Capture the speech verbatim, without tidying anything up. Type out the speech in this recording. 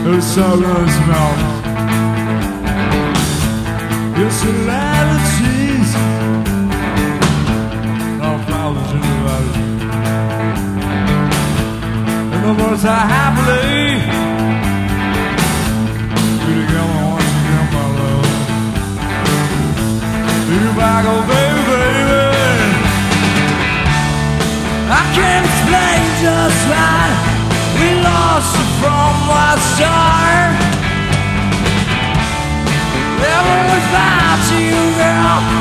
the solar smells. Your celebrities, all flowers in the valley, and the birds are happily be together once again, my love. You back, oh baby, baby. I can't explain just why we lost you from the start. Never was about you, girl.